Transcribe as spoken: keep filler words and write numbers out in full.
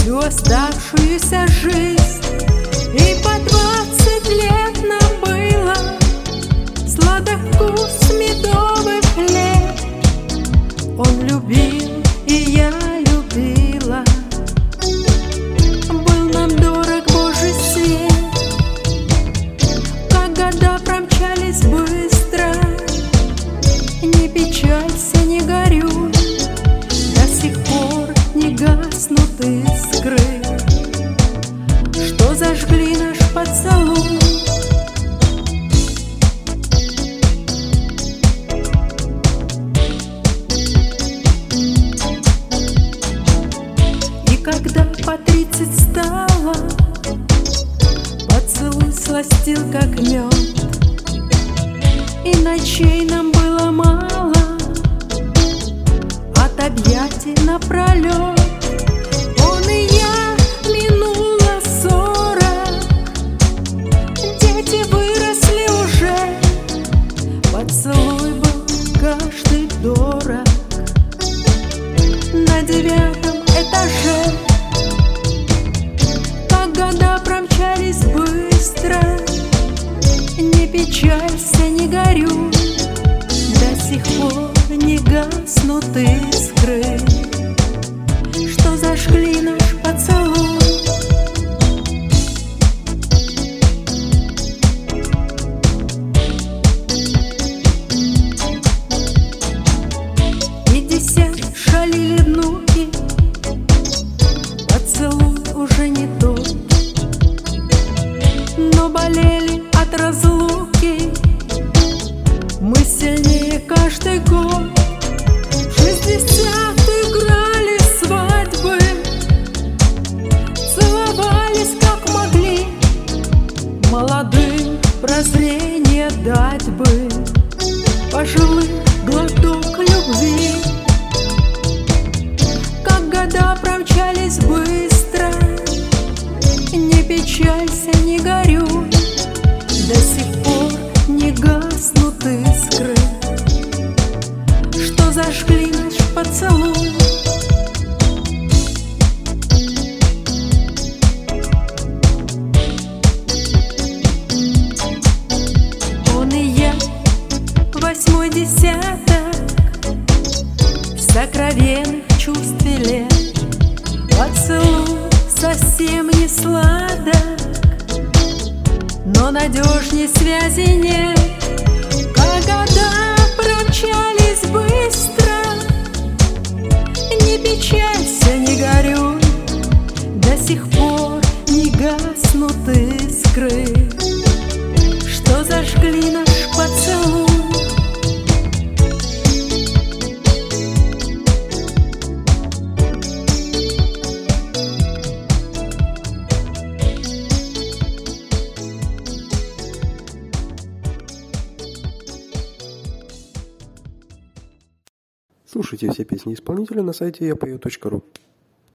всю оставшуюся жизнь. И по двадцать лет нам было сладков медовых лет. Он любил, и я любила. Был нам дорог Божий свет. Как года промчались быстро, не печалься, не горюй, до сих пор не гаснут искры, что зажгли наш поцелуй. И когда по тридцать стало, поцелуй сластил, как мед, и ночей нам было мало от объятий напролет. Он и я, минуло сорок, дети выросли уже, поцелуй был каждый дорог. На девятом этаже, как года промчались быстро, не печалься, не горюй, до сих пор не гаснут искры, что зажгли наш поцелуй. Пятьдесят шалили внуки, поцелуй уже не тот, но болели от разлуки мы сильнее каждый год. В шестьдесят играли свадьбы, целовались как могли, молодым прозрение дать бы, пожилым глоток любви. Как года промчались быстро, не печалься, не горюй, до сих пор не гаснут искры, что зажгли наш поцелуй. Он и я, восьмой десяток сокровенных чувств и лет. Поцелуй совсем не сладок, но надежней связи нет. Как года промчались быстро, не печалься, не горюй, до сих пор не гаснут искры, что зажгли наш поцелуй. Слушайте все песни исполнителя на сайте я пою точка ру.